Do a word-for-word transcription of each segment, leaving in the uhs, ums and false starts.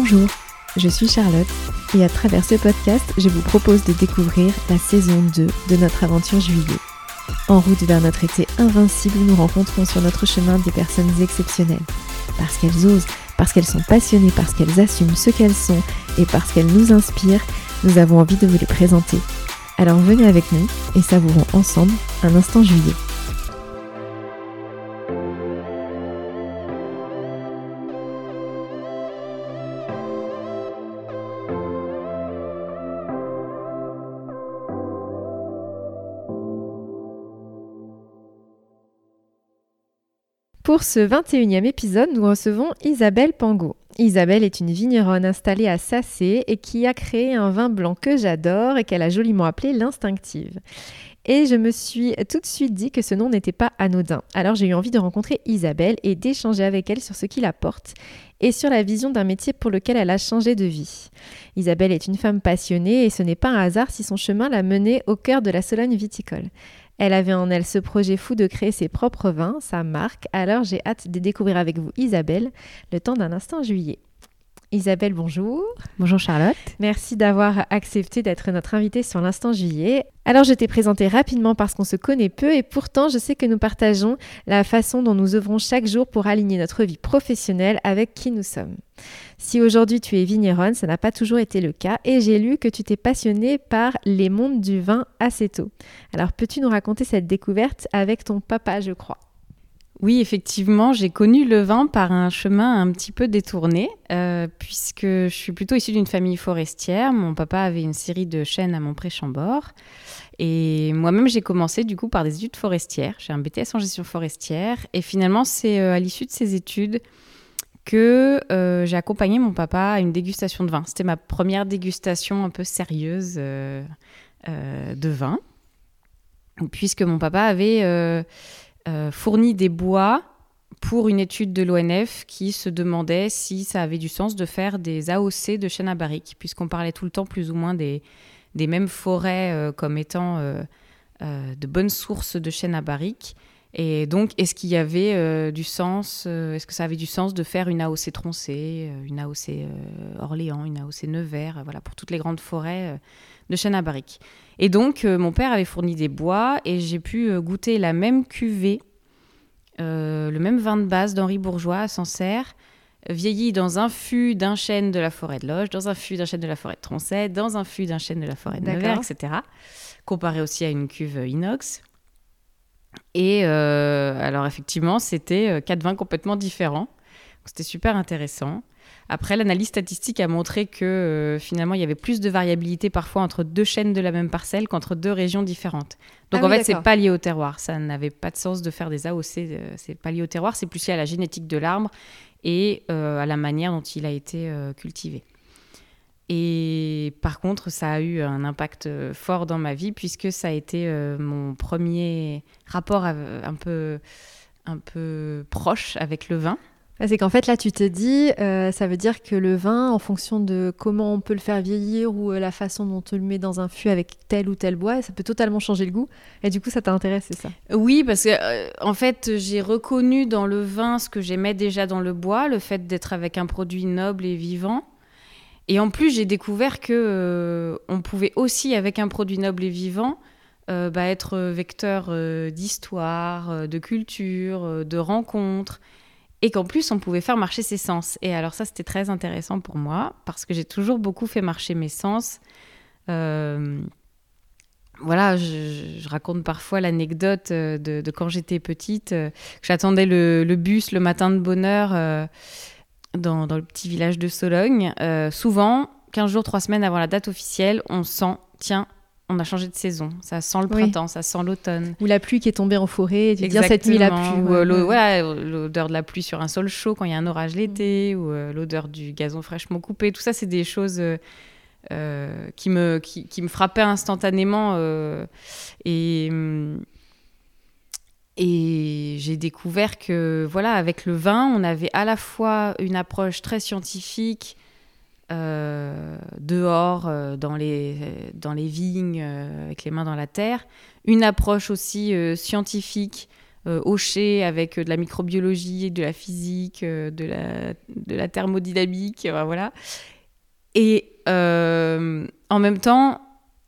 Bonjour, je suis Charlotte et à travers ce podcast, je vous propose de découvrir la saison deux de notre aventure juillet. En route vers notre été invincible, nous rencontrons sur notre chemin des personnes exceptionnelles. Parce qu'elles osent, parce qu'elles sont passionnées, parce qu'elles assument ce qu'elles sont et parce qu'elles nous inspirent, nous avons envie de vous les présenter. Alors venez avec nous et savourons ensemble un instant juillet. Pour ce vingt et unième épisode, nous recevons Isabelle Pangot. Isabelle est une vigneronne installée à Sacé et qui a créé un vin blanc que j'adore et qu'elle a joliment appelé l'Instinctive. Et je me suis tout de suite dit que ce nom n'était pas anodin. Alors j'ai eu envie de rencontrer Isabelle et d'échanger avec elle sur ce qui la porte et sur la vision d'un métier pour lequel elle a changé de vie. Isabelle est une femme passionnée et ce n'est pas un hasard si son chemin l'a menée au cœur de la Sologne viticole. Elle avait en elle ce projet fou de créer ses propres vins, sa marque, alors j'ai hâte de découvrir avec vous Isabelle, le temps d'un instant juillet. Isabelle, bonjour. Bonjour Charlotte. Merci d'avoir accepté d'être notre invitée sur l'Instant Juillet. Alors je t'ai présentée rapidement parce qu'on se connaît peu et pourtant je sais que nous partageons la façon dont nous œuvrons chaque jour pour aligner notre vie professionnelle avec qui nous sommes. Si aujourd'hui tu es vigneronne, ça n'a pas toujours été le cas et j'ai lu que tu t'es passionnée par les mondes du vin assez tôt. Alors peux-tu nous raconter cette découverte avec ton papa, je crois ? Oui, effectivement, j'ai connu le vin par un chemin un petit peu détourné, euh, puisque je suis plutôt issue d'une famille forestière. Mon papa avait une série de chênes à Montpré-Chambord. Et moi-même, j'ai commencé du coup par des études forestières. J'ai un B T S en gestion forestière. Et finalement, c'est euh, à l'issue de ces études que euh, j'ai accompagné mon papa à une dégustation de vin. C'était ma première dégustation un peu sérieuse euh, euh, de vin, puisque mon papa avait... Euh, Euh, fourni des bois pour une étude de l'O N F qui se demandait si ça avait du sens de faire des A O C de chêne à barrique, puisqu'on parlait tout le temps plus ou moins des, des mêmes forêts euh, comme étant euh, euh, de bonnes sources de chêne à barrique. Et donc, est-ce qu'il y avait euh, du sens, euh, est-ce que ça avait du sens de faire une A O C Troncé, euh, une A O C euh, Orléans, une A O C Nevers, euh, voilà, pour toutes les grandes forêts euh, de chêne à barrique. Et donc, euh, mon père avait fourni des bois et j'ai pu euh, goûter la même cuvée, euh, le même vin de base d'Henri Bourgeois à Sancerre, vieilli dans un fût d'un chêne de la forêt de Loge, dans un fût d'un chêne de la forêt de Troncet, dans un fût d'un chêne de la forêt de Nevers, et cetera. Comparé aussi à une cuve inox. Et euh, alors, effectivement, c'était euh, quatre vins complètement différents. Donc, c'était super intéressant. Après, l'analyse statistique a montré que euh, finalement, il y avait plus de variabilité parfois entre deux chênes de la même parcelle qu'entre deux régions différentes. Donc, ah en oui, fait, d'accord. c'est pas lié au terroir. Ça n'avait pas de sens de faire des A O C. Euh, c'est pas lié au terroir. C'est plus lié à la génétique de l'arbre et euh, à la manière dont il a été euh, cultivé. Et par contre, ça a eu un impact fort dans ma vie puisque ça a été euh, mon premier rapport à, un peu, un peu proche avec le vin. C'est qu'en fait, là, tu te dis, euh, ça veut dire que le vin, en fonction de comment on peut le faire vieillir ou euh, la façon dont on le met dans un fût avec tel ou tel bois, ça peut totalement changer le goût. Et du coup, ça t'intéresse, c'est ça ? Oui, parce que euh, en fait, j'ai reconnu dans le vin ce que j'aimais déjà dans le bois, le fait d'être avec un produit noble et vivant. Et en plus, j'ai découvert que euh, on pouvait aussi, avec un produit noble et vivant, euh, bah, être vecteur euh, d'histoire, euh, de culture, euh, de rencontres. Et qu'en plus, on pouvait faire marcher ses sens. Et alors ça, c'était très intéressant pour moi, parce que j'ai toujours beaucoup fait marcher mes sens. Euh, voilà, je, je raconte parfois l'anecdote de, de quand j'étais petite, euh, que j'attendais le, le bus le matin de bonne heure euh, dans, dans le petit village de Sologne. Euh, souvent, quinze jours, trois semaines avant la date officielle, on sent, tiens, on a changé de saison, ça sent le printemps, oui. Ça sent l'automne. Ou la pluie qui est tombée en forêt, tu dis bien cette nuit la pluie. Ou ouais. l'o- ouais, l'odeur de la pluie sur un sol chaud quand il y a un orage l'été, mmh. ou euh, l'odeur du gazon fraîchement coupé. Tout ça, c'est des choses euh, euh, qui, me, qui, qui me frappaient instantanément. Euh, et, et j'ai découvert que, voilà, avec le vin, on avait à la fois une approche très scientifique, Euh, dehors, euh, dans, les, dans les vignes, euh, avec les mains dans la terre. Une approche aussi euh, scientifique euh, hochée avec euh, de la microbiologie, de la physique, euh, de, la, de la thermodynamique, euh, voilà. Et euh, en même temps,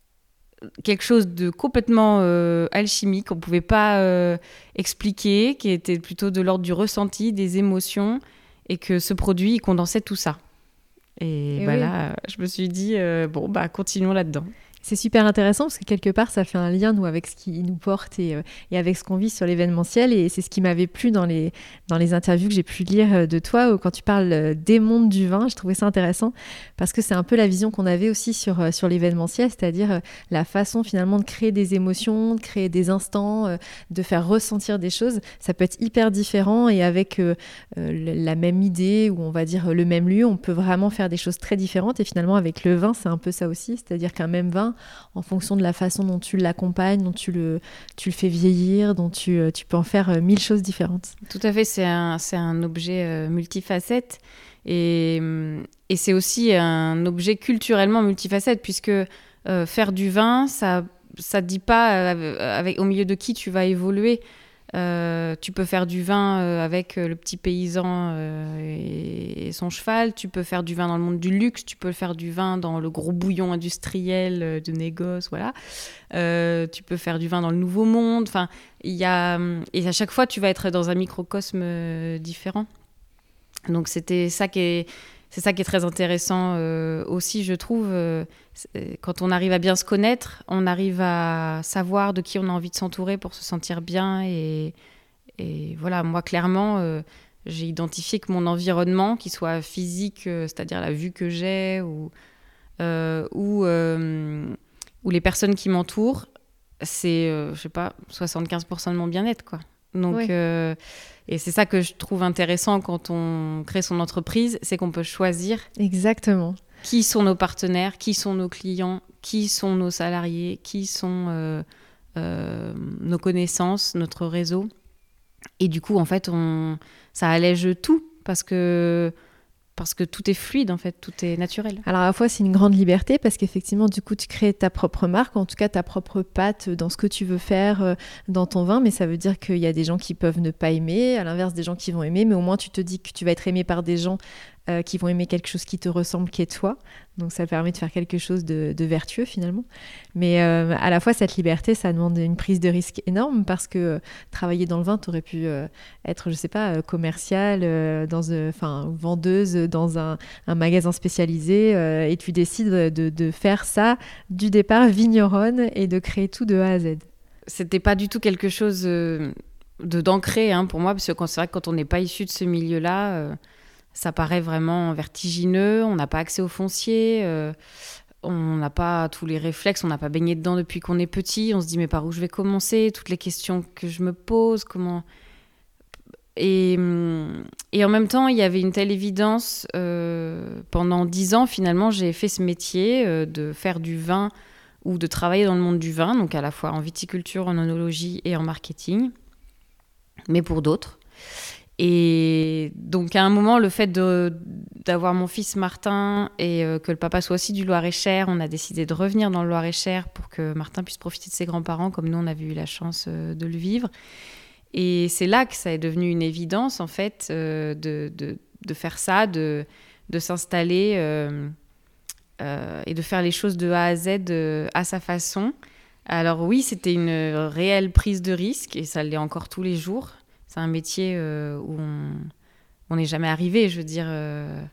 quelque chose de complètement euh, alchimique, qu'on ne pouvait pas euh, expliquer, qui était plutôt de l'ordre du ressenti, des émotions, et que ce produit, il condensait tout ça. Et, et bah oui. Là, je me suis dit, euh, bon, bah, continuons là-dedans. C'est super intéressant parce que quelque part, ça fait un lien nous, avec ce qui nous porte et, euh, et avec ce qu'on vit sur l'événementiel. Et c'est ce qui m'avait plu dans les, dans les interviews que j'ai pu lire de toi, où quand tu parles des mondes du vin. Je trouvais ça intéressant parce que c'est un peu la vision qu'on avait aussi sur, sur l'événementiel, c'est-à-dire la façon finalement de créer des émotions, de créer des instants, de faire ressentir des choses. Ça peut être hyper différent et avec euh, la même idée ou on va dire le même lieu, on peut vraiment faire des choses très différentes. Et finalement, avec le vin, c'est un peu ça aussi, c'est-à-dire qu'un même vin, en fonction de la façon dont tu l'accompagnes, dont tu le, tu le fais vieillir, dont tu, tu peux en faire mille choses différentes. Tout à fait, c'est un, c'est un objet euh, multifacette et, et c'est aussi un objet culturellement multifacette puisque euh, faire du vin, ça ne dit pas euh, avec, au milieu de qui tu vas évoluer. Euh, tu peux faire du vin euh, avec euh, le petit paysan euh, et, et son cheval, tu peux faire du vin dans le monde du luxe, tu peux faire du vin dans le gros bouillon industriel euh, de négoce, voilà. Euh, tu peux faire du vin dans le nouveau monde, enfin, il y a, et à chaque fois tu vas être dans un microcosme euh, différent. Donc c'était ça qui est, c'est ça qui est très intéressant euh, aussi, je trouve. Euh, quand on arrive à bien se connaître, on arrive à savoir de qui on a envie de s'entourer pour se sentir bien. Et, et voilà, moi, clairement, euh, j'ai identifié que mon environnement, qu'il soit physique, euh, c'est-à-dire la vue que j'ai, ou, euh, ou, euh, ou les personnes qui m'entourent, c'est, euh, je sais pas, soixante-quinze pour cent de mon bien-être, quoi. Donc, oui. euh, et c'est ça que je trouve intéressant quand on crée son entreprise, c'est qu'on peut choisir. Exactement. Qui sont nos partenaires, qui sont nos clients, qui sont nos salariés, qui sont euh, euh, nos connaissances, notre réseau. Et du coup, en fait, on, ça allège tout parce que parce que tout est fluide, en fait, tout est naturel. Alors à la fois, c'est une grande liberté parce qu'effectivement, du coup, tu crées ta propre marque, en tout cas ta propre patte dans ce que tu veux faire euh, dans ton vin, mais ça veut dire qu'il y a des gens qui peuvent ne pas aimer, à l'inverse des gens qui vont aimer, mais au moins tu te dis que tu vas être aimé par des gens euh, qui vont aimer quelque chose qui te ressemble, qui est toi. Donc ça permet de faire quelque chose de, de vertueux finalement. Mais euh, à la fois, cette liberté, ça demande une prise de risque énorme parce que euh, travailler dans le vin, tu aurais pu euh, être, je sais pas, euh, commercial, euh, dans, enfin, euh, vendeuse dans un, un magasin spécialisé euh, et tu décides de, de faire ça du départ vigneronne et de créer tout de A à Z. C'était pas du tout quelque chose euh, de, d'ancré hein, pour moi parce que quand, c'est vrai que quand on n'est pas issu de ce milieu-là, euh, ça paraît vraiment vertigineux, on n'a pas accès au foncier, euh, on n'a pas tous les réflexes, on n'a pas baigné dedans depuis qu'on est petit, on se dit mais par où je vais commencer, toutes les questions que je me pose, comment... Et, et en même temps, il y avait une telle évidence, euh, pendant dix ans finalement, j'ai fait ce métier euh, de faire du vin ou de travailler dans le monde du vin, donc à la fois en viticulture, en œnologie et en marketing, mais pour d'autres. Et donc, à un moment, le fait de, d'avoir mon fils Martin et euh, que le papa soit aussi du Loir-et-Cher, on a décidé de revenir dans le Loir-et-Cher pour que Martin puisse profiter de ses grands-parents, comme nous, on avait eu la chance euh, de le vivre. Et c'est là que ça est devenu une évidence, en fait, euh, de, de, de faire ça, de, de s'installer euh, euh, et de faire les choses de A à Z euh, à sa façon. Alors oui, c'était une réelle prise de risque, et ça l'est encore tous les jours. C'est un métier euh, où on n'est jamais arrivé, je veux dire. Euh,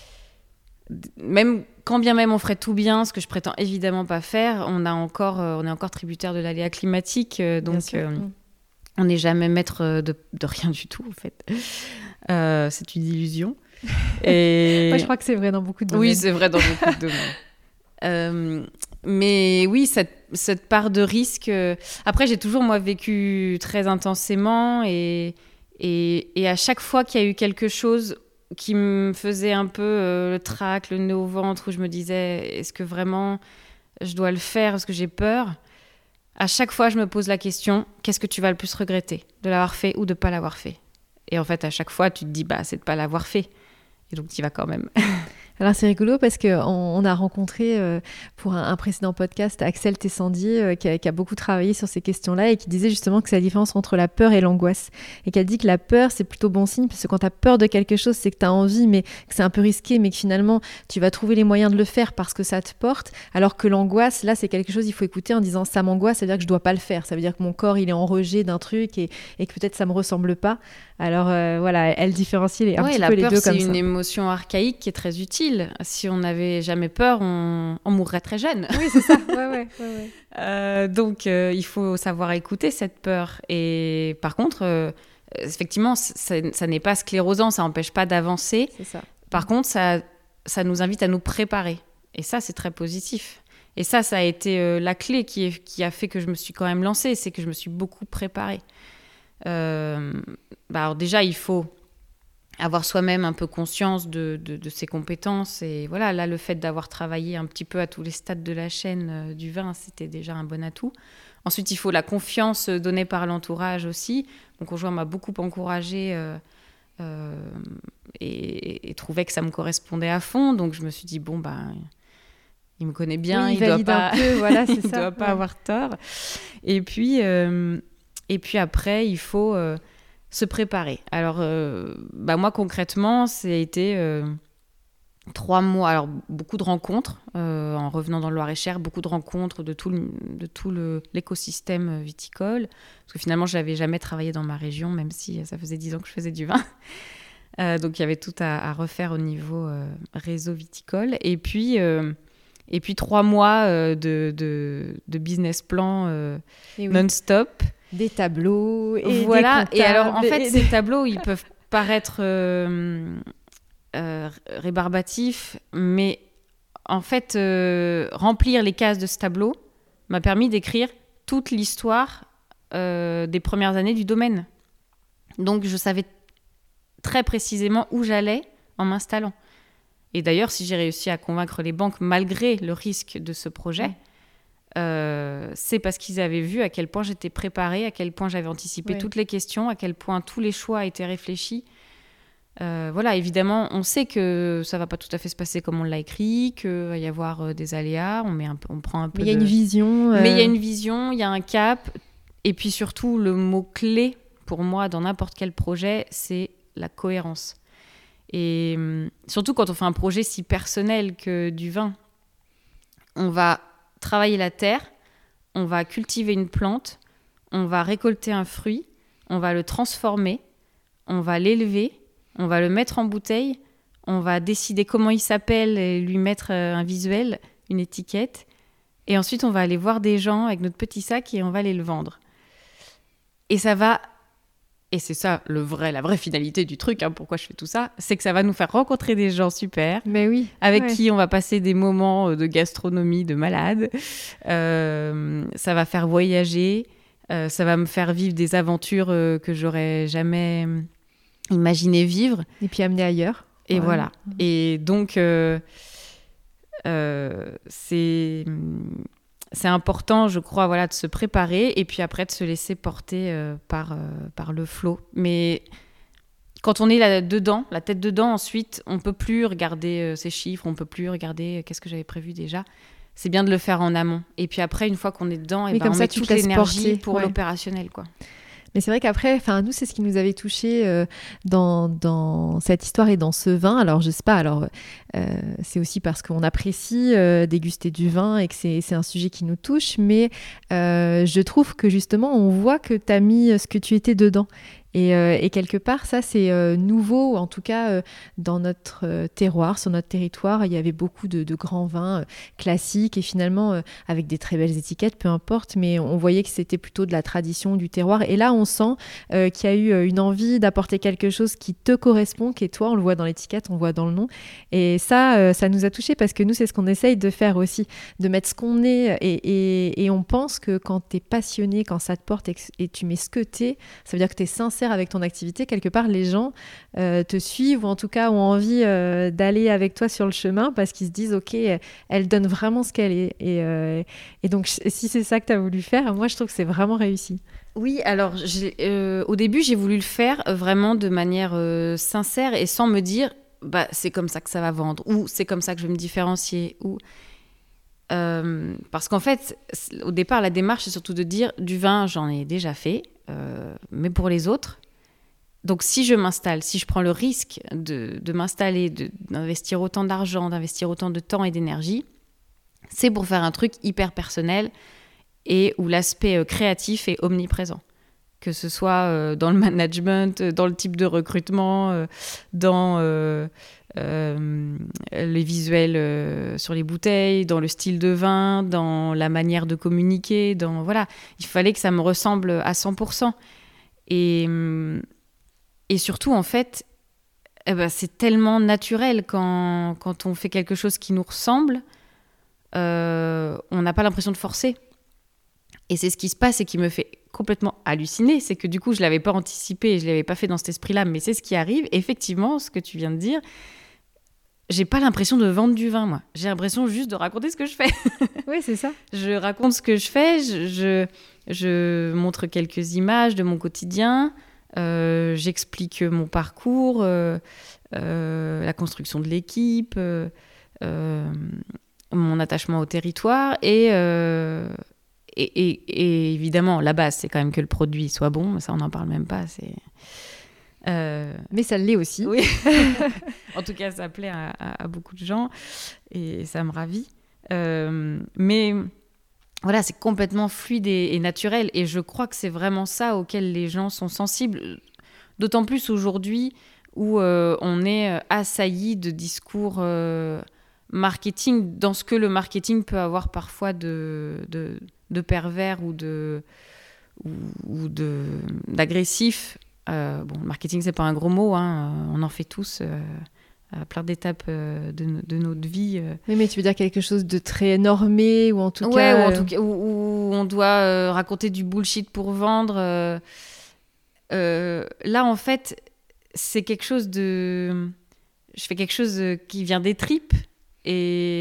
même, quand bien même on ferait tout bien, ce que je prétends évidemment pas faire, on, a encore, euh, on est encore tributaire de l'aléa climatique. Euh, donc, euh, on n'est jamais maître de, de rien du tout, en fait. Euh, c'est une illusion. Et... Moi, je crois que c'est vrai dans beaucoup de domaines. Oui, c'est vrai dans beaucoup de domaines. Euh, mais oui, cette, cette part de risque... Euh... Après, j'ai toujours, moi, vécu très intensément et, et, et à chaque fois qu'il y a eu quelque chose qui me faisait un peu euh, le trac, le nœud au ventre, où je me disais, est-ce que vraiment je dois le faire parce que j'ai peur ? À chaque fois, je me pose la question, qu'est-ce que tu vas le plus regretter ? De l'avoir fait ou de ne pas l'avoir fait ? Et en fait, à chaque fois, tu te dis, bah, c'est de ne pas l'avoir fait. Et donc, tu y vas quand même. Alors, c'est rigolo parce qu'on on a rencontré euh, pour un, un précédent podcast, Axel Tessandi, euh, qui, a, qui a beaucoup travaillé sur ces questions-là et qui disait justement que c'est la différence entre la peur et l'angoisse. Et qu'elle dit que la peur, c'est plutôt bon signe, parce que quand tu as peur de quelque chose, c'est que tu as envie, mais que c'est un peu risqué, mais que finalement, tu vas trouver les moyens de le faire parce que ça te porte. Alors que l'angoisse, là, c'est quelque chose qu'il faut écouter en disant ça m'angoisse, ça veut dire que je dois pas le faire. Ça veut dire que mon corps, il est en rejet d'un truc et, et que peut-être ça me ressemble pas. Alors euh, voilà, elle différencie les, un ouais, petit la peu les peur, deux comme ça. C'est une émotion archaïque qui est très utile. Si on n'avait jamais peur, on, on mourrait très jeune. Oui, c'est ça. Ouais, ouais, ouais, ouais. Euh, donc, euh, il faut savoir écouter cette peur. Et par contre, euh, effectivement, ça, ça n'est pas sclérosant, ça n'empêche pas d'avancer. C'est ça. Par contre, ça, ça nous invite à nous préparer. Et ça, c'est très positif. Et ça, ça a été euh, la clé qui, est, qui a fait que je me suis quand même lancée, c'est que je me suis beaucoup préparée. Euh, bah alors déjà, il faut avoir soi-même un peu conscience de, de, de ses compétences. Et voilà, là, le fait d'avoir travaillé un petit peu à tous les stades de la chaîne euh, du vin, c'était déjà un bon atout. Ensuite, il faut la confiance donnée par l'entourage aussi. Mon conjoint m'a beaucoup encouragée euh, euh, et, et trouvait que ça me correspondait à fond. Donc, je me suis dit, bon, bah, il me connaît bien, oui, il ne doit pas, peu, voilà, c'est il ça. doit pas ouais. avoir tort. Et puis, euh, et puis après, il faut euh, se préparer. Alors, euh, bah, moi, concrètement, ça a été euh, trois mois. Alors, beaucoup de rencontres euh, en revenant dans le Loir-et-Cher, beaucoup de rencontres de tout, le, de tout le, l'écosystème viticole. Parce que finalement, je n'avais jamais travaillé dans ma région, même si ça faisait dix ans que je faisais du vin. Euh, donc, il y avait tout à, à refaire au niveau euh, réseau viticole. Et puis... Euh, Et puis trois mois euh, de, de, de business plan euh, oui. non-stop. Des tableaux et voilà. des Et alors, en fait, et... ces tableaux, ils peuvent paraître euh, euh, rébarbatifs, mais en fait, euh, remplir les cases de ce tableau m'a permis d'écrire toute l'histoire euh, des premières années du domaine. Donc, je savais très précisément où j'allais en m'installant. Et d'ailleurs, si j'ai réussi à convaincre les banques, malgré le risque de ce projet, euh, c'est parce qu'ils avaient vu à quel point j'étais préparée, à quel point j'avais anticipé ouais. toutes les questions, à quel point tous les choix étaient réfléchis. Euh, voilà, évidemment, on sait que ça ne va pas tout à fait se passer comme on l'a écrit, qu'il va y avoir euh, des aléas, on, met un peu, on prend un peu Mais il de... y a une vision. Euh... Mais il y a une vision, il y a un cap. Et puis surtout, le mot-clé, pour moi, dans n'importe quel projet, c'est la cohérence. Et surtout quand on fait un projet si personnel que du vin, on va travailler la terre, on va cultiver une plante, on va récolter un fruit, on va le transformer, on va l'élever, on va le mettre en bouteille, on va décider comment il s'appelle et lui mettre un visuel, une étiquette, et ensuite on va aller voir des gens avec notre petit sac et on va aller le vendre. Et ça va... Et c'est ça le vrai, la vraie finalité du truc, hein, pourquoi je fais tout ça, c'est que ça va nous faire rencontrer des gens super, mais oui, avec ouais. qui on va passer des moments de gastronomie de malade. Euh, ça va faire voyager, euh, ça va me faire vivre des aventures euh, que j'aurais jamais imaginé vivre. Et puis amener ailleurs. Et ouais. voilà. Et donc, euh, euh, c'est... C'est important, je crois, voilà, de se préparer et puis après de se laisser porter euh, par, euh, par le flot. Mais quand on est là dedans, la tête dedans, ensuite, on ne peut plus regarder euh, ces chiffres, on ne peut plus regarder euh, qu'est-ce que j'avais prévu déjà. C'est bien de le faire en amont. Et puis après, une fois qu'on est dedans, oui, et ben, comme on ça, met tu toute te laisses l'énergie porter. pour ouais. l'opérationnel, quoi. Mais c'est vrai qu'après, nous, c'est ce qui nous avait touchés euh, dans, dans cette histoire et dans ce vin. Alors, je sais pas, alors, euh, c'est aussi parce qu'on apprécie euh, déguster du vin et que c'est, c'est un sujet qui nous touche. Mais euh, je trouve que justement, on voit que tu as mis ce que tu étais dedans. Et, euh, et quelque part, ça, c'est euh, nouveau, en tout cas, euh, dans notre euh, terroir, sur notre territoire. Il y avait beaucoup de, de grands vins euh, classiques et finalement, euh, avec des très belles étiquettes, peu importe, mais on voyait que c'était plutôt de la tradition du terroir. Et là, on sent euh, qu'il y a eu euh, une envie d'apporter quelque chose qui te correspond, qui est toi. On le voit dans l'étiquette, on le voit dans le nom. Et ça, euh, ça nous a touchés parce que nous, c'est ce qu'on essaye de faire aussi, de mettre ce qu'on est. Et, et, et on pense que quand tu es passionné, quand ça te porte et, que, et tu mets ce que tu es, ça veut dire que tu es sincère avec ton activité, quelque part les gens euh, te suivent ou en tout cas ont envie euh, d'aller avec toi sur le chemin parce qu'ils se disent ok, elle donne vraiment ce qu'elle est et, euh, et donc si c'est ça que tu as voulu faire, moi je trouve que c'est vraiment réussi. Oui, alors j'ai, euh, au début j'ai voulu le faire vraiment de manière euh, sincère et sans me dire bah, c'est comme ça que ça va vendre ou c'est comme ça que je vais me différencier ou... Euh, parce qu'en fait, au départ, la démarche, c'est surtout de dire du vin, j'en ai déjà fait, euh, mais pour les autres. Donc, si je m'installe, si je prends le risque de, de m'installer, de, d'investir autant d'argent, d'investir autant de temps et d'énergie, c'est pour faire un truc hyper personnel et où l'aspect créatif est omniprésent. Que ce soit euh, dans le management, dans le type de recrutement, euh, dans euh, euh, les visuels euh, sur les bouteilles, dans le style de vin, dans la manière de communiquer. Dans, voilà. Il fallait que ça me ressemble à cent pour cent. Et, et surtout, en fait, eh ben, c'est tellement naturel quand, quand on fait quelque chose qui nous ressemble, euh, on n'a pas l'impression de forcer. Et c'est ce qui se passe et qui me fait complètement halluciner, c'est que du coup, je ne l'avais pas anticipé et je ne l'avais pas fait dans cet esprit-là, mais c'est ce qui arrive. Et effectivement, ce que tu viens de dire, j'ai pas l'impression de vendre du vin, moi. J'ai l'impression juste de raconter ce que je fais. Oui, c'est ça. Je raconte ce que je fais, je, je, je montre quelques images de mon quotidien, euh, j'explique mon parcours, euh, euh, la construction de l'équipe, euh, euh, mon attachement au territoire et... Euh, Et, et, et évidemment, la base, c'est quand même que le produit soit bon. Ça, on n'en parle même pas. C'est... Euh... Mais ça l'est aussi. Oui. En tout cas, ça plaît à, à, à beaucoup de gens. Et ça me ravit. Euh, mais voilà, c'est complètement fluide et, et naturel. Et je crois que c'est vraiment ça auquel les gens sont sensibles. D'autant plus aujourd'hui où euh, on est assailli de discours... Euh, marketing, dans ce que le marketing peut avoir parfois de, de, de pervers ou, de, ou, ou de, d'agressif. Euh, bon, le marketing, c'est pas un gros mot, hein, on en fait tous euh, à plein d'étapes euh, de, de notre vie. Euh. Oui, mais tu veux dire quelque chose de très normé ou en tout ouais, cas... ou en euh... tout cas, où, où on doit euh, raconter du bullshit pour vendre. Euh, euh, là, en fait, c'est quelque chose de... Je fais quelque chose qui vient des tripes. Et,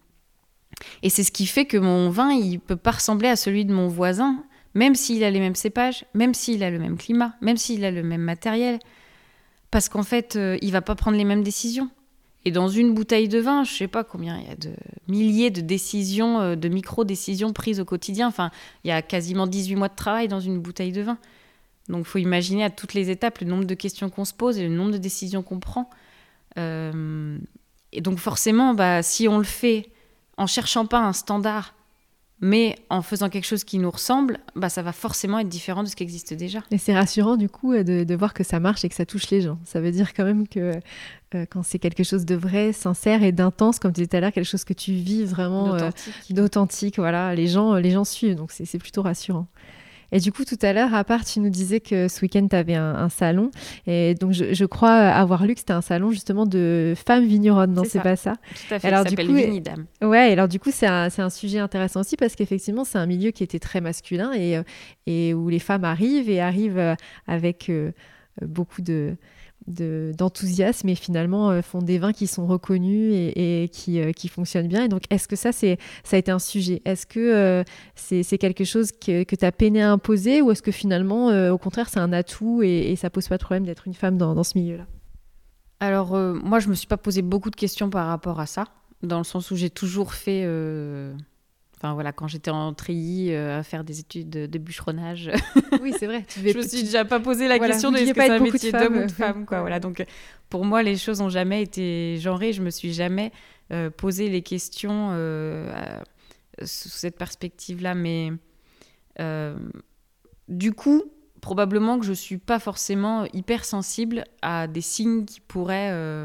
et c'est ce qui fait que mon vin, il ne peut pas ressembler à celui de mon voisin, même s'il a les mêmes cépages, même s'il a le même climat, même s'il a le même matériel. Parce qu'en fait, euh, il ne va pas prendre les mêmes décisions. Et dans une bouteille de vin, je ne sais pas combien, il y a de milliers de décisions, euh, de micro-décisions prises au quotidien. Enfin, il y a quasiment dix-huit mois de travail dans une bouteille de vin. Donc, il faut imaginer à toutes les étapes le nombre de questions qu'on se pose et le nombre de décisions qu'on prend. Euh... Et donc forcément, bah, si on le fait en cherchant pas un standard, mais en faisant quelque chose qui nous ressemble, bah, ça va forcément être différent de ce qui existe déjà. Et c'est rassurant du coup de, de voir que ça marche et que ça touche les gens. Ça veut dire quand même que euh, quand c'est quelque chose de vrai, sincère et d'intense, comme tu disais tout à l'heure, quelque chose que tu vis vraiment d'authentique, euh, d'authentique voilà, les gens, les gens suivent, donc c'est, c'est plutôt rassurant. Et du coup, tout à l'heure, à part, tu nous disais que ce week-end, tu avais un, un salon. Et donc, je, je crois avoir lu que c'était un salon justement de femmes vigneronnes. Non, c'est, c'est pas ça. Tout à fait, alors, ça s'appelle Vinidam. Ouais, et alors du coup, c'est un, c'est un sujet intéressant aussi parce qu'effectivement, c'est un milieu qui était très masculin et, et où les femmes arrivent et arrivent avec euh, beaucoup de... De, d'enthousiasme et finalement euh, font des vins qui sont reconnus et, et qui, euh, qui fonctionnent bien. Et donc, est-ce que ça, c'est, ça a été un sujet ? Est-ce que euh, c'est, c'est quelque chose que, que tu as peiné à imposer ou est-ce que finalement, euh, au contraire, c'est un atout et, et ça pose pas de problème d'être une femme dans, dans ce milieu-là ? Alors, euh, moi, je me suis pas posé beaucoup de questions par rapport à ça, dans le sens où j'ai toujours fait... Euh... Enfin voilà, quand j'étais en treillis euh, à faire des études de, de bûcheronnage, oui c'est vrai. Tu je me suis déjà pas posé la voilà, question de est-ce que c'est un métier d'homme ou de femme, femme, quoi. Voilà, donc pour moi les choses n'ont jamais été genrées. Je me suis jamais euh, posé les questions euh, à, sous cette perspective-là, mais euh, du coup probablement que je suis pas forcément hyper sensible à des signes qui pourraient euh,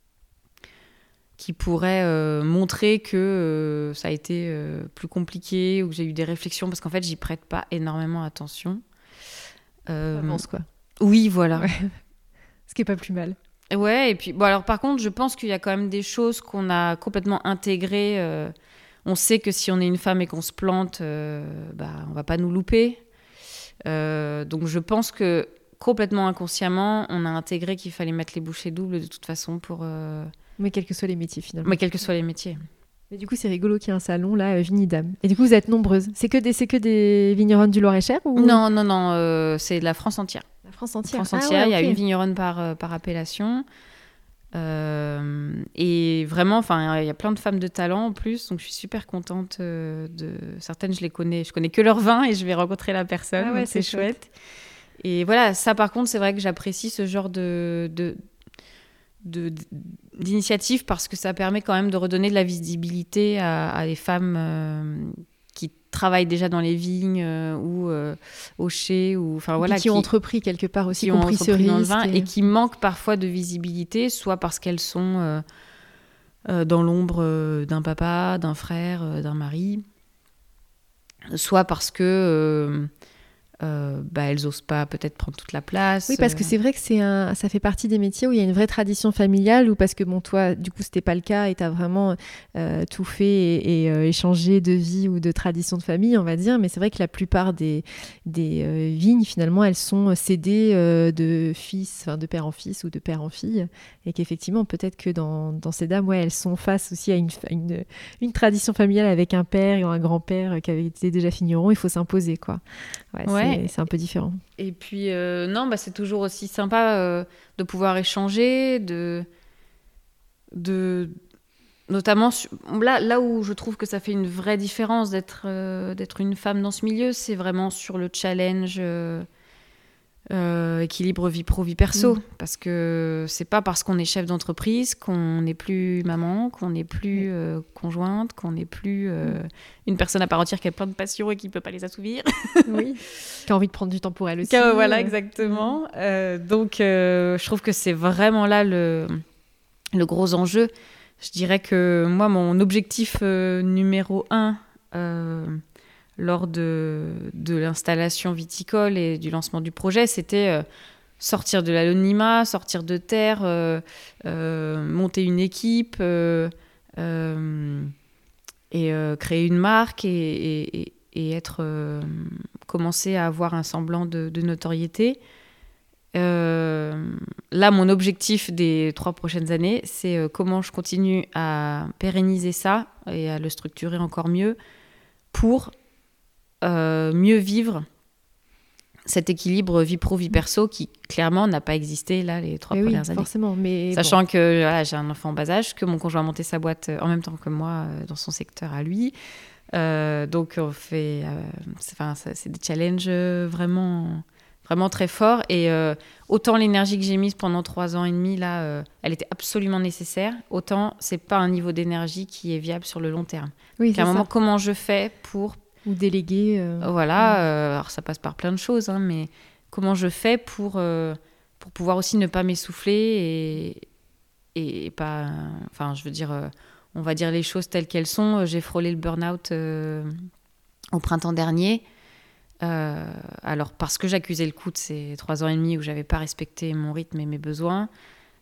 qui pourrait euh, montrer que euh, ça a été euh, plus compliqué ou que j'ai eu des réflexions, parce qu'en fait, j'y prête pas énormément attention. Euh, avance, quoi. Oui, voilà. Ouais. Ce qui est pas plus mal. Ouais, et puis, bon, alors par contre, je pense qu'il y a quand même des choses qu'on a complètement intégrées. Euh, on sait que si on est une femme et qu'on se plante, euh, bah, on va pas nous louper. Euh, donc, je pense que complètement inconsciemment, on a intégré qu'il fallait mettre les bouchées doubles de toute façon pour... Euh, Mais quels que soient les métiers, finalement. Mais quels que soient les métiers. Mais du coup, c'est rigolo qu'il y ait un salon, là, Vinidam. Et du coup, vous êtes nombreuses. C'est que des, c'est que des vigneronnes du Loir-et-Cher ou... Non, non, non. Euh, c'est de la France entière. La France entière. France entière. Ah, ouais, il okay. y a une vigneronne par, euh, par appellation. Euh, et vraiment, enfin, il y a plein de femmes de talent en plus, donc je suis super contente euh, de certaines. Je les connais, je connais que leur vin et je vais rencontrer la personne, Ah ouais, donc c'est, c'est chouette. chouette. Et voilà, ça par contre, c'est vrai que j'apprécie ce genre de, de, de d'initiative parce que ça permet quand même de redonner de la visibilité à, à des femmes euh, qui travaillent déjà dans les vignes euh, ou euh, au chai ou enfin voilà qui, qui ont entrepris quelque part aussi, qui ont compris entrepris ce dans le risque vin et... et qui manquent parfois de visibilité, soit parce qu'elles sont euh, euh, dans l'ombre euh, d'un papa, d'un frère, euh, d'un mari, soit parce que euh, euh, bah, elles osent pas peut-être prendre toute la place. Oui, parce que c'est vrai que c'est un, ça fait partie des métiers où il y a une vraie tradition familiale, ou parce que bon, toi, du coup, c'était pas le cas et tu as vraiment euh, tout fait et, et euh, échangé de vie ou de tradition de famille, on va dire. Mais c'est vrai que la plupart des, des euh, vignes, finalement, elles sont cédées euh, de fils, enfin de père en fils ou de père en fille, et qu'effectivement, peut-être que dans, dans ces dames, ouais, elles sont face aussi à une, une, une tradition familiale avec un père ou un grand-père qui avait été déjà vigneron. Il faut s'imposer, quoi. Ouais, Ouais. c'est, c'est un peu différent. Et puis, euh, non, bah, c'est toujours aussi sympa euh, de pouvoir échanger, de, de, notamment, su- là, là où je trouve que ça fait une vraie différence d'être, euh, d'être une femme dans ce milieu, c'est vraiment sur le challenge euh, euh, équilibre vie pro, vie perso. Mmh. Parce que c'est pas parce qu'on est chef d'entreprise qu'on n'est plus maman, qu'on n'est plus euh, conjointe, qu'on n'est plus euh, une personne à part entière qui a plein de passions et qui peut pas les assouvir. Oui, qui a envie de prendre du temps pour elle aussi. Car, voilà, euh. exactement. Euh, donc, euh, je trouve que c'est vraiment là le, le gros enjeu. Je dirais que moi, mon objectif euh, numéro un euh, lors de, de l'installation viticole et du lancement du projet, c'était euh, sortir de l'anonymat, sortir de terre, euh, euh, monter une équipe euh, euh, et euh, créer une marque et, et, et, et être... Euh, commencer à avoir un semblant de, de notoriété. Euh, là, mon objectif des trois prochaines années, c'est euh, comment je continue à pérenniser ça et à le structurer encore mieux pour euh, mieux vivre cet équilibre vie pro, vie perso qui, clairement, n'a pas existé là les trois mais premières oui, années. Forcément, mais Sachant bon. que voilà, j'ai un enfant en bas âge, que mon conjoint a monté sa boîte en même temps que moi dans son secteur à lui. Euh, donc on fait, euh, c'est, enfin, ça, c'est des challenges vraiment, vraiment très forts. Et euh, autant l'énergie que j'ai mise pendant trois ans et demi là, euh, elle était absolument nécessaire. Autant c'est pas un niveau d'énergie qui est viable sur le long terme. Oui, donc c'est à un moment, ça. comment je fais pour, Ou déléguer. Euh... voilà, euh, alors ça passe par plein de choses, hein, mais comment je fais pour euh, pour pouvoir aussi ne pas m'essouffler et et pas, enfin, je veux dire. Euh, on va dire les choses telles qu'elles sont. J'ai frôlé le burn-out euh, au printemps dernier. Euh, alors, parce que j'accusais le coup de ces trois ans et demi où je n'avais pas respecté mon rythme et mes besoins.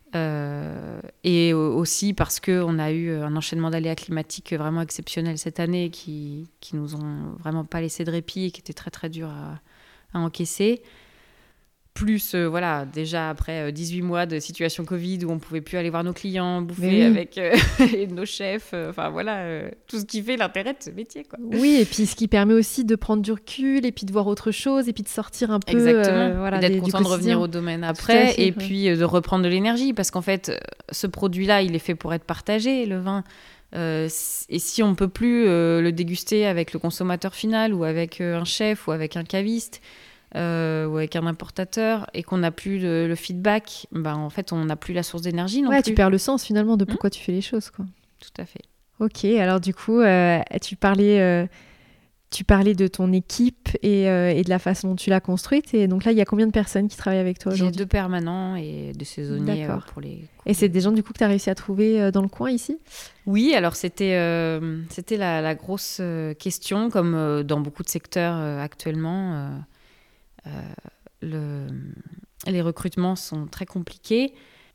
Euh, et aussi parce qu'on a eu un enchaînement d'aléas climatiques vraiment exceptionnels cette année qui, qui nous ont vraiment pas laissé de répit et qui étaient très, très durs à, à encaisser. Plus, euh, voilà, déjà après euh, dix-huit mois de situation Covid où on ne pouvait plus aller voir nos clients, bouffer oui. avec euh, nos chefs, enfin euh, voilà, euh, tout ce qui fait l'intérêt de ce métier, quoi. Oui, et puis ce qui permet aussi de prendre du recul et puis de voir autre chose et puis de sortir un peu. Exactement, euh, voilà, et d'être des, content du de revenir au domaine après fait, et ouais. puis euh, de reprendre de l'énergie parce qu'en fait, euh, ce produit-là, il est fait pour être partagé, le vin. Euh, et si on ne peut plus euh, le déguster avec le consommateur final ou avec euh, un chef ou avec un caviste, Euh, ou avec un importateur et qu'on n'a plus le, le feedback, ben en fait on n'a plus la source d'énergie non ouais, plus. Tu perds le sens finalement de pourquoi mmh. tu fais les choses, quoi. Tout à fait. Ok, alors du coup euh, tu parlais euh, tu parlais de ton équipe et, euh, et de la façon dont tu l'as construite, et donc là il y a combien de personnes qui travaillent avec toi aujourd'hui? J'ai deux permanents et deux saisonniers euh, pour les. Et c'est des gens du coup que tu as réussi à trouver euh, dans le coin ici? Oui, alors c'était euh, c'était la, la grosse euh, question, comme euh, dans beaucoup de secteurs euh, actuellement. Euh, Euh, le, les recrutements sont très compliqués.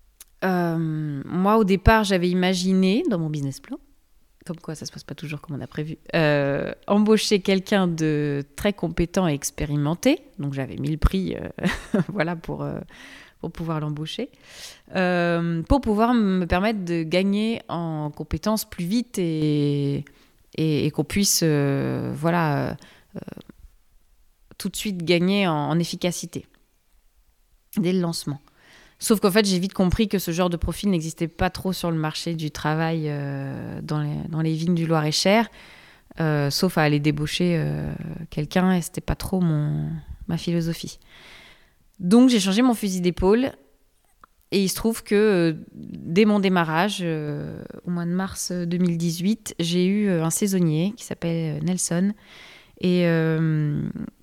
Euh, moi, au départ, j'avais imaginé, dans mon business plan, comme quoi ça ne se passe pas toujours comme on a prévu, euh, embaucher quelqu'un de très compétent et expérimenté. Donc, j'avais mis le prix euh, voilà, pour, euh, pour pouvoir l'embaucher, euh, pour pouvoir me permettre de gagner en compétences plus vite et, et, et qu'on puisse euh, voilà, euh, tout de suite gagner en, en efficacité dès le lancement. Sauf qu'en fait, j'ai vite compris que ce genre de profil n'existait pas trop sur le marché du travail euh, dans, les, dans les vignes du Loir-et-Cher, euh, sauf à aller débaucher euh, quelqu'un, et c'était pas trop mon, ma philosophie. Donc, j'ai changé mon fusil d'épaule, et il se trouve que euh, dès mon démarrage, euh, au mois de mars deux mille dix-huit, j'ai eu un saisonnier qui s'appelle Nelson, et euh,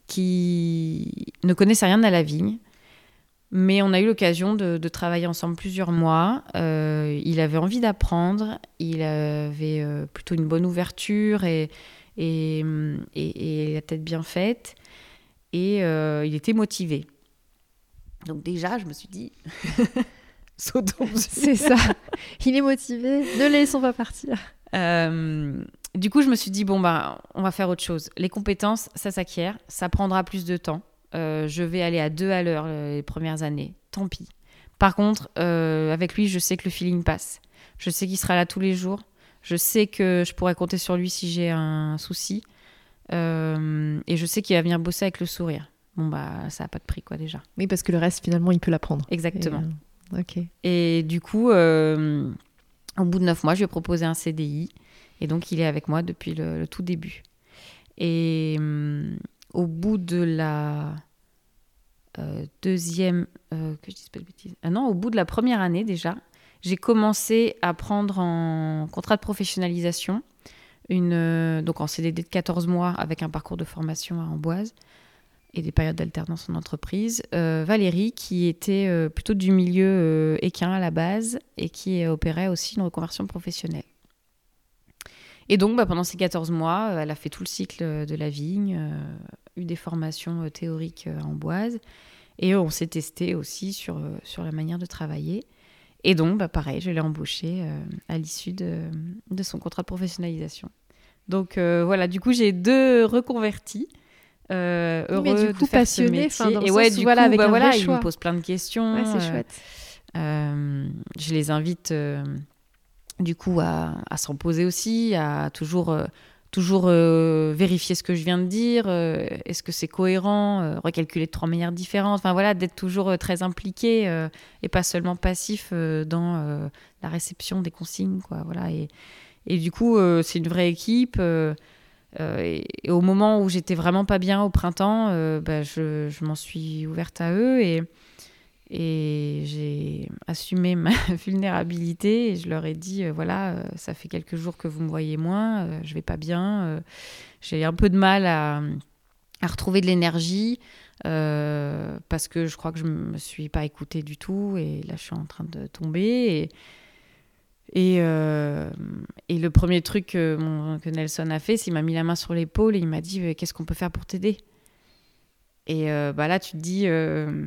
qui ne connaissait rien à la vigne. Mais on a eu l'occasion de, de travailler ensemble plusieurs mois. Euh, il avait envie d'apprendre, il avait euh, plutôt une bonne ouverture et, et, et, et la tête bien faite. Et euh, il était motivé. Donc déjà, je me suis dit, sautons dessus. C'est ça, il est motivé, ne le laissons pas partir. Euh, du coup, je me suis dit, bon, bah, on va faire autre chose. Les compétences, ça s'acquiert, ça prendra plus de temps. Euh, je vais aller à deux à l'heure les premières années, tant pis. Par contre, euh, avec lui, je sais que le feeling passe. Je sais qu'il sera là tous les jours. Je sais que je pourrais compter sur lui si j'ai un souci. Euh, et je sais qu'il va venir bosser avec le sourire. Bon, bah, ça n'a pas de prix, quoi, déjà. Oui, parce que le reste, finalement, il peut l'apprendre. Exactement. Et, euh, ok. Et du coup, euh, au bout de neuf mois, je lui ai proposé un C D I. Et donc, il est avec moi depuis le, le tout début. Et... Euh, Au bout de la euh, deuxième... Euh, que je dise pas de bêtises. Ah non, au bout de la première année déjà, j'ai commencé à prendre en contrat de professionnalisation, une, euh, donc en C D D de quatorze mois avec un parcours de formation à Amboise et des périodes d'alternance en entreprise. Euh, Valérie, qui était euh, plutôt du milieu euh, équin à la base et qui opérait aussi une reconversion professionnelle. Et donc, bah, pendant ces quatorze mois, elle a fait tout le cycle de la vigne, euh, eu des formations euh, théoriques euh, à Amboise, et on s'est testé aussi sur, euh, sur la manière de travailler. Et donc, bah, pareil, je l'ai embauchée euh, à l'issue de, de son contrat de professionnalisation. Donc euh, voilà, du coup, j'ai deux reconvertis, euh, heureux mais du coup, de faire passionné, ce métier. dans le Et ouais, sens du où, voilà, coup, avec bah, un voilà, vrai ils choix. me posent plein de questions. Ouais, c'est euh, chouette. Euh, je les invite... Euh, du coup, à, à s'en poser aussi, à toujours, euh, toujours euh, vérifier ce que je viens de dire, euh, est-ce que c'est cohérent, euh, recalculer de trois manières différentes, enfin voilà, d'être toujours euh, très impliqué euh, et pas seulement passif euh, dans euh, la réception des consignes, quoi, voilà. Et, et du coup, euh, c'est une vraie équipe. Euh, euh, et, et au moment où j'étais vraiment pas bien au printemps, euh, bah, je, je m'en suis ouverte à eux et Et j'ai assumé ma vulnérabilité et je leur ai dit, euh, voilà, euh, ça fait quelques jours que vous me voyez moins, euh, je vais pas bien, euh, j'ai un peu de mal à, à retrouver de l'énergie euh, parce que je crois que je me suis pas écoutée du tout et là je suis en train de tomber. Et, et, euh, et le premier truc que, mon, que Nelson a fait, c'est qu'il m'a mis la main sur l'épaule et il m'a dit, qu'est-ce qu'on peut faire pour t'aider ? Et euh, bah là tu te dis... Euh,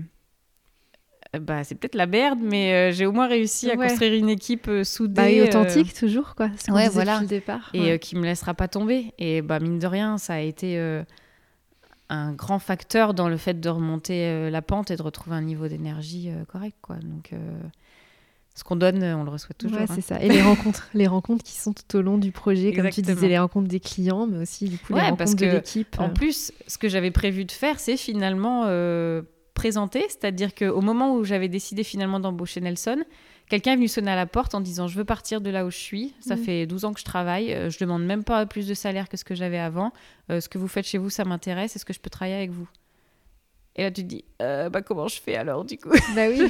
Bah, c'est peut-être la merde, mais euh, j'ai au moins réussi à ouais. construire une équipe euh, soudée. Bah, et authentique, euh... toujours, quoi. Ce qu'on ouais, disait voilà. depuis le départ. Et ouais. euh, qui ne me laissera pas tomber. Et bah, mine de rien, ça a été euh, un grand facteur dans le fait de remonter euh, la pente et de retrouver un niveau d'énergie euh, correct, quoi. Donc, euh, ce qu'on donne, on le reçoit toujours. Ouais, hein. c'est ça. Et les rencontres, les rencontres qui sont tout au long du projet, Exactement. comme tu disais, les rencontres des clients, mais aussi, du coup, les ouais, rencontres parce que, de l'équipe. En plus, ce que j'avais prévu de faire, c'est finalement... Euh, présenté, c'est-à-dire qu'au moment où j'avais décidé finalement d'embaucher Nelson, quelqu'un est venu sonner à la porte en disant « Je veux partir de là où je suis, ça mmh. fait douze ans que je travaille, euh, je demande même pas plus de salaire que ce que j'avais avant, euh, ce que vous faites chez vous, ça m'intéresse, est-ce que je peux travailler avec vous ?» Et là, tu te dis euh, « bah, comment je fais alors, du coup ?» Bah oui.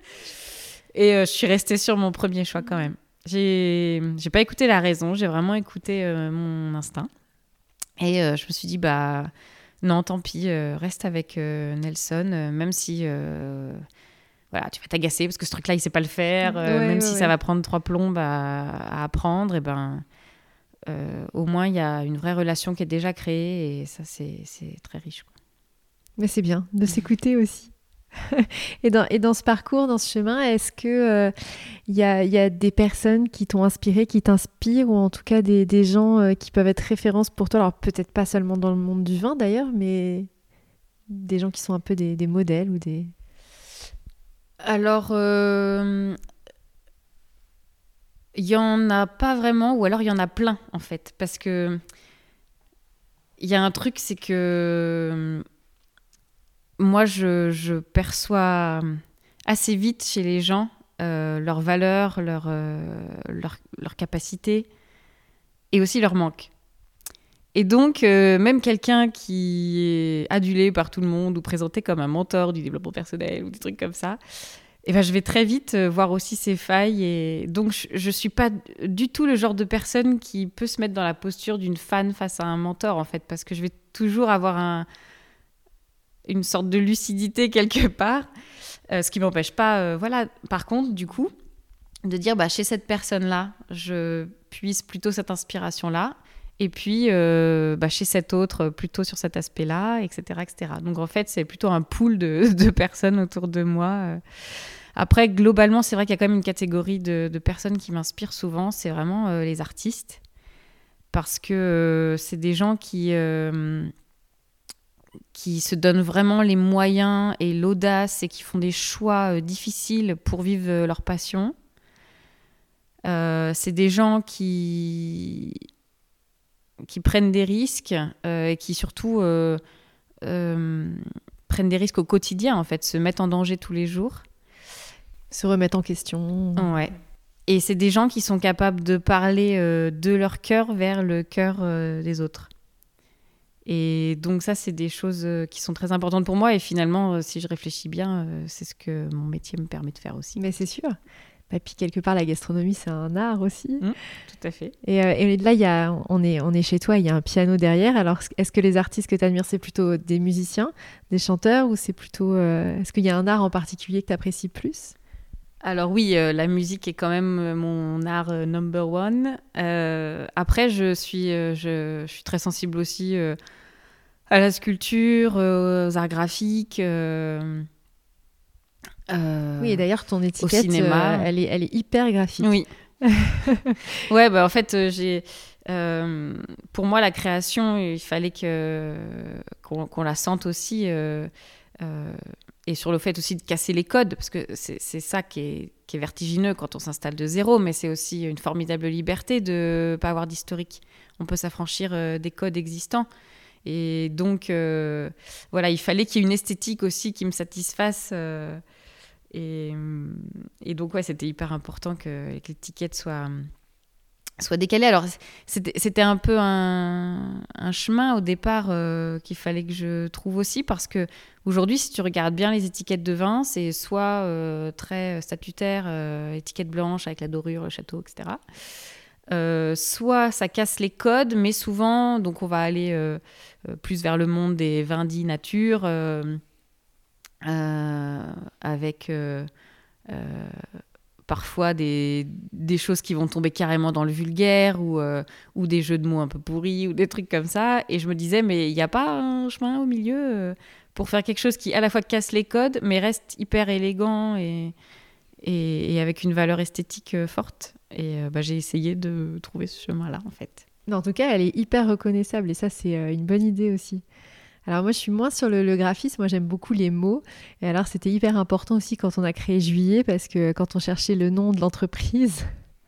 Et euh, je suis restée sur mon premier choix quand même. J'ai, j'ai pas écouté la raison, j'ai vraiment écouté euh, mon instinct. Et euh, je me suis dit « bah... » Non, tant pis, euh, reste avec euh, Nelson, euh, même si euh, voilà, tu vas t'agacer parce que ce truc-là, il ne sait pas le faire, euh, ouais, même ouais, si ouais. ça va prendre trois plombes à, à apprendre, et ben, euh, au moins, il y a une vraie relation qui est déjà créée et ça, c'est, c'est très riche, quoi. Mais c'est bien de s'écouter aussi. et, dans, et dans ce parcours, dans ce chemin, est-ce qu'il euh, y, a, y a des personnes qui t'ont inspiré, qui t'inspirent, ou en tout cas des, des gens euh, qui peuvent être références pour toi? Alors peut-être pas seulement dans le monde du vin d'ailleurs, mais des gens qui sont un peu des, des modèles ou des... Alors, il euh, y en a pas vraiment, ou alors il y en a plein en fait, parce que il y a un truc, c'est que moi, je, je perçois assez vite chez les gens euh, leurs valeurs, leurs euh, leur, leur capacités et aussi leurs manques. Et donc, euh, même quelqu'un qui est adulé par tout le monde ou présenté comme un mentor du développement personnel ou des trucs comme ça, eh ben, je vais très vite euh, voir aussi ses failles. Et donc, je ne suis pas du tout le genre de personne qui peut se mettre dans la posture d'une fan face à un mentor, en fait, parce que je vais toujours avoir un, une sorte de lucidité quelque part, euh, ce qui ne m'empêche pas, euh, voilà. Par contre, du coup, de dire, bah, chez cette personne-là, je puise plutôt cette inspiration-là. Et puis, euh, bah, chez cet autre, plutôt sur cet aspect-là, et cetera, et cetera. Donc, en fait, c'est plutôt un pool de, de personnes autour de moi. Après, globalement, c'est vrai qu'il y a quand même une catégorie de, de personnes qui m'inspirent souvent. C'est vraiment euh, les artistes. Parce que euh, c'est des gens qui, euh, qui se donnent vraiment les moyens et l'audace et qui font des choix euh, difficiles pour vivre euh, leur passion. Euh, c'est des gens qui... qui prennent des risques euh, et qui surtout euh, euh, prennent des risques au quotidien, en fait, se mettent en danger tous les jours. Se remettre en question. Ouais. Et c'est des gens qui sont capables de parler euh, de leur cœur vers le cœur euh, des autres. Et donc ça, c'est des choses euh, qui sont très importantes pour moi. Et finalement, euh, si je réfléchis bien, euh, c'est ce que mon métier me permet de faire aussi. Mais c'est sûr. Et puis quelque part, la gastronomie, c'est un art aussi. Mmh, tout à fait. Et, euh, et là, y a, on, est, on est chez toi, il y a un piano derrière. Alors, est-ce que les artistes que tu admires, c'est plutôt des musiciens, des chanteurs, ou c'est plutôt... Euh, est-ce qu'il y a un art en particulier que tu apprécies plus ? Alors oui, euh, la musique est quand même euh, mon art euh, number one. Euh, après, je suis, euh, je, je suis très sensible aussi euh, à la sculpture, euh, aux arts graphiques... Euh, Euh, oui, et d'ailleurs, ton étiquette, au cinéma. Euh, elle, est, elle est hyper graphique. Oui. Ouais, bah en fait, euh, j'ai, euh, pour moi, la création, il fallait que, qu'on, qu'on la sente aussi. Euh, euh, et sur le fait aussi de casser les codes, parce que c'est, c'est ça qui est, qui est vertigineux quand on s'installe de zéro, mais c'est aussi une formidable liberté de ne pas avoir d'historique. On peut s'affranchir euh, des codes existants. Et donc, euh, voilà, il fallait qu'il y ait une esthétique aussi qui me satisfasse. Euh, Et, et donc, ouais, c'était hyper important que, que l'étiquette soit, soit décalée. Alors, c'était, c'était un peu un, un chemin au départ euh, qu'il fallait que je trouve aussi, parce qu'aujourd'hui, si tu regardes bien les étiquettes de vin, c'est soit euh, très statutaire, euh, étiquette blanche avec la dorure, le château, et cetera. Euh, soit ça casse les codes, mais souvent, donc on va aller euh, plus vers le monde des vins dits nature, euh, Euh, avec euh, euh, parfois des, des choses qui vont tomber carrément dans le vulgaire ou, euh, ou des jeux de mots un peu pourris ou des trucs comme ça. Et je me disais, mais il n'y a pas un chemin au milieu euh, pour faire quelque chose qui à la fois casse les codes, mais reste hyper élégant et, et, et avec une valeur esthétique euh, forte. Et euh, bah, j'ai essayé de trouver ce chemin-là, en fait. En tout cas, elle est hyper reconnaissable et ça, c'est euh, une bonne idée aussi. Alors moi, je suis moins sur le, le graphisme. Moi, j'aime beaucoup les mots. Et alors, c'était hyper important aussi quand on a créé Juillet, parce que quand on cherchait le nom de l'entreprise,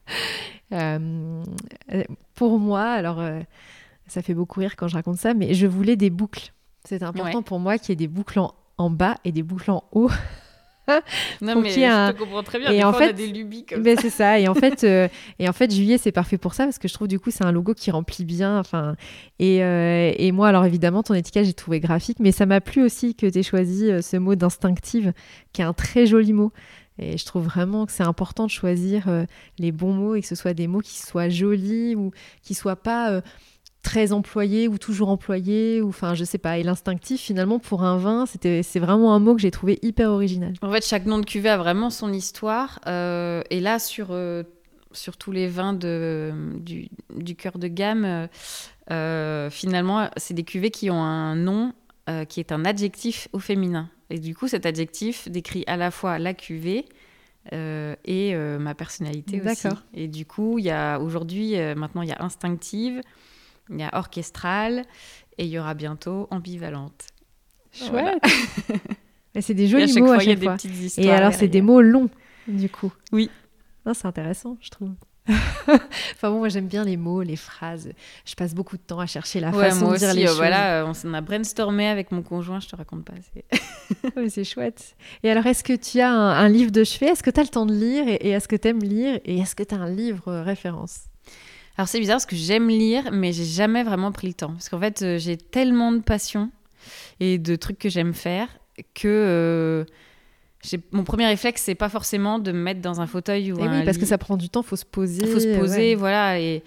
euh, pour moi, alors euh, ça fait beaucoup rire quand je raconte ça, mais je voulais des boucles. C'est important ouais. pour moi qu'il y ait des boucles en, en bas et des boucles en haut. Non mais je un... te comprends très bien. Et des en fois, fait, on a des lubies comme ben ça. C'est ça. Et en fait, euh, et en fait, Juillet, c'est parfait pour ça parce que je trouve du coup c'est un logo qui remplit bien. Enfin, et, euh, et moi, alors évidemment, ton étiquette, j'ai trouvé graphique, mais ça m'a plu aussi que tu aies choisi euh, ce mot d'instinctive, qui est un très joli mot. Et je trouve vraiment que c'est important de choisir euh, les bons mots et que ce soit des mots qui soient jolis ou qui soient pas euh, très employé ou toujours employé, ou enfin je sais pas. Et l'instinctif, finalement, pour un vin, c'était, c'est vraiment un mot que j'ai trouvé hyper original. En fait, chaque nom de cuvée a vraiment son histoire. Euh, et là, sur, euh, sur tous les vins de, du, du cœur de gamme, euh, finalement, c'est des cuvées qui ont un nom euh, qui est un adjectif au féminin. Et du coup, cet adjectif décrit à la fois la cuvée euh, et euh, ma personnalité aussi. D'accord. Et du coup, il y a aujourd'hui, euh, maintenant, il y a instinctive, il y a orchestrale et il y aura bientôt ambivalente. Chouette. Voilà. Mais c'est des jolis mots à chaque fois. Des et alors, derrière. c'est des mots longs, du coup. Oui. Non, c'est intéressant, je trouve. Enfin bon, moi j'aime bien les mots, les phrases. Je passe beaucoup de temps à chercher la ouais, façon moi de dire aussi, les euh, choses. Voilà, on s'en a brainstormé avec mon conjoint, je te raconte pas. C'est, ouais, c'est chouette. Et alors, est-ce que tu as un, un livre de chevet ? Est-ce que tu as le temps de lire et, et est-ce que tu aimes lire ? Et est-ce que tu as un livre référence ? Alors c'est bizarre parce que j'aime lire, mais j'ai jamais vraiment pris le temps. Parce qu'en fait, euh, j'ai tellement de passion et de trucs que j'aime faire que euh, j'ai... mon premier réflexe, c'est pas forcément de me mettre dans un fauteuil ou et un oui, parce lit. que ça prend du temps, faut se poser. Il faut se poser, ouais. voilà. Et,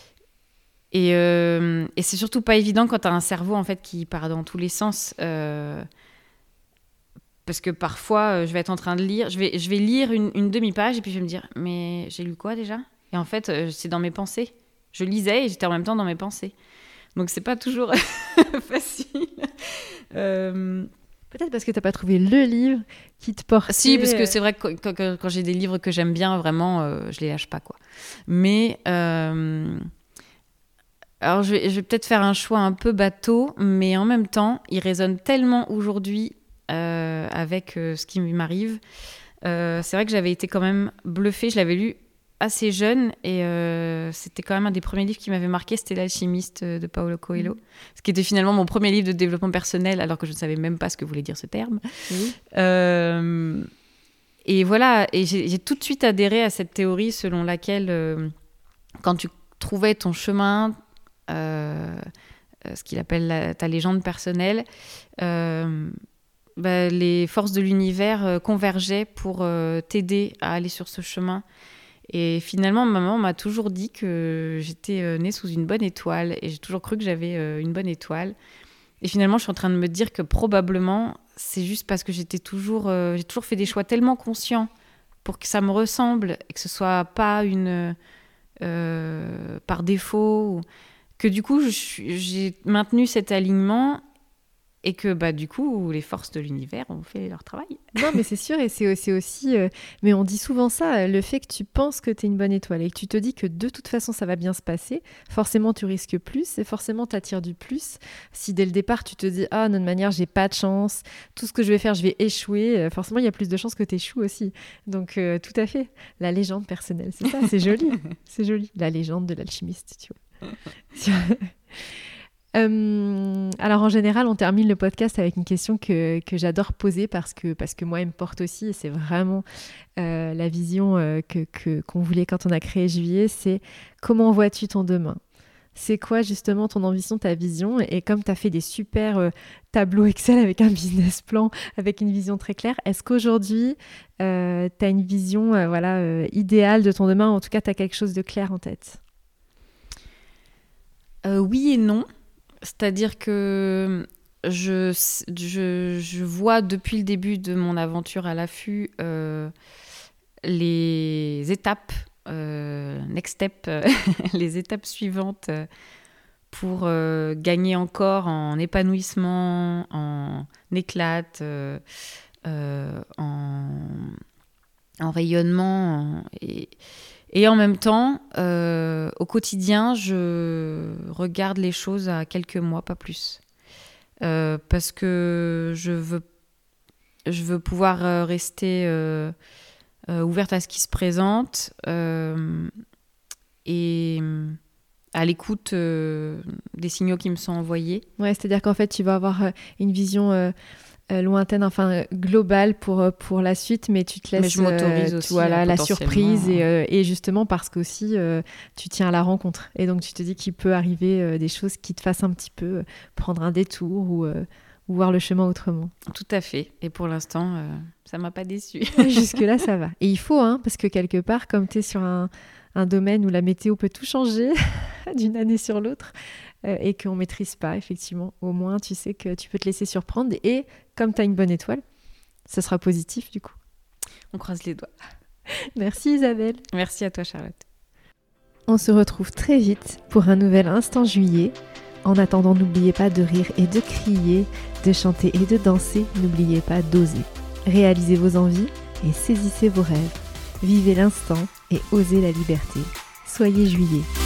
et, euh, et c'est surtout pas évident quand t'as un cerveau en fait, qui part dans tous les sens. Euh, parce que parfois, euh, je vais être en train de lire, je vais, je vais lire une, une demi-page et puis je vais me dire, mais j'ai lu quoi déjà ? Et en fait, euh, c'est dans mes pensées. Je lisais et j'étais en même temps dans mes pensées. Donc, c'est pas toujours facile. Euh... Peut-être parce que t'as pas trouvé le livre qui te porte. Si, parce que c'est vrai que quand, quand, quand j'ai des livres que j'aime bien, vraiment, euh, je les lâche pas, quoi. Mais... Euh... Alors, je vais, je vais peut-être faire un choix un peu bateau, mais en même temps, il résonne tellement aujourd'hui euh, avec euh, ce qui m'arrive. Euh, c'est vrai que j'avais été quand même bluffée. Je l'avais lu assez jeune et euh, c'était quand même un des premiers livres qui m'avait marqué, c'était L'Alchimiste de Paulo Coelho, mmh. ce qui était finalement mon premier livre de développement personnel alors que je ne savais même pas ce que voulait dire ce terme. Mmh. Euh, et voilà, et j'ai, j'ai tout de suite adhéré à cette théorie selon laquelle euh, quand tu trouvais ton chemin, euh, ce qu'il appelle la, ta légende personnelle, euh, bah, les forces de l'univers euh, convergeaient pour euh, t'aider à aller sur ce chemin. Et finalement, maman m'a toujours dit que j'étais née sous une bonne étoile et j'ai toujours cru que j'avais une bonne étoile. Et finalement, je suis en train de me dire que probablement, c'est juste parce que j'étais toujours, euh, j'ai toujours fait des choix tellement conscients pour que ça me ressemble et que ce soit pas une euh, par défaut, ou... que du coup, je, j'ai maintenu cet alignement. Et que bah, du coup, les forces de l'univers ont fait leur travail. Non, mais c'est sûr, et c'est, c'est aussi... Euh, mais on dit souvent ça, le fait que tu penses que tu es une bonne étoile et que tu te dis que de toute façon, ça va bien se passer, forcément, tu risques plus et forcément, tu attires du plus. Si dès le départ, tu te dis « Ah, de toute manière, j'ai pas de chance, tout ce que je vais faire, je vais échouer euh, » forcément, il y a plus de chances que tu échoues aussi. Donc, euh, tout à fait. La légende personnelle, c'est ça, c'est joli. C'est joli. La légende de l'alchimiste, tu vois. Euh, alors en général, on termine le podcast avec une question que, que j'adore poser parce que, parce que moi, elle me porte aussi et c'est vraiment euh, la vision euh, que, que, qu'on voulait quand on a créé Juillet, c'est comment vois-tu ton demain ? C'est quoi justement ton ambition, ta vision ? Et comme tu as fait des super euh, tableaux Excel avec un business plan, avec une vision très claire, est-ce qu'aujourd'hui, euh, tu as une vision euh, voilà, euh, idéale de ton demain ? En tout cas, tu as quelque chose de clair en tête ? euh, Oui et non. C'est-à-dire que je, je, je vois depuis le début de mon aventure à l'affût euh, les étapes, euh, next step, euh, les étapes suivantes pour euh, gagner encore en épanouissement, en éclate, euh, euh, en, en rayonnement. En, et, Et en même temps, euh, au quotidien, je regarde les choses à quelques mois, pas plus. Euh, parce que je veux, je veux pouvoir rester euh, euh, ouverte à ce qui se présente euh, et à l'écoute euh, des signaux qui me sont envoyés. Ouais, c'est-à-dire qu'en fait, tu vas avoir une vision... Euh... Euh, lointaine, enfin globale pour, pour la suite, mais tu te laisses mais je m'autorise euh, aussi, tu vois, la, la surprise et, euh, hein. et justement parce qu'aussi euh, tu tiens à la rencontre et donc tu te dis qu'il peut arriver euh, des choses qui te fassent un petit peu euh, prendre un détour ou, euh, ou voir le chemin autrement. Tout à fait, et pour l'instant euh, ça m'a pas déçue. Jusque là ça va, et il faut hein, parce que quelque part comme tu es sur un, un domaine où la météo peut tout changer d'une année sur l'autre euh, et qu'on ne maîtrise pas, effectivement, au moins tu sais que tu peux te laisser surprendre et comme tu as une bonne étoile, ça sera positif du coup. On croise les doigts. Merci Isabelle. Merci à toi Charlotte. On se retrouve très vite pour un nouvel Instant Juillet. En attendant, n'oubliez pas de rire et de crier, de chanter et de danser. N'oubliez pas d'oser. Réalisez vos envies et saisissez vos rêves. Vivez l'instant et osez la liberté. Soyez Juillet.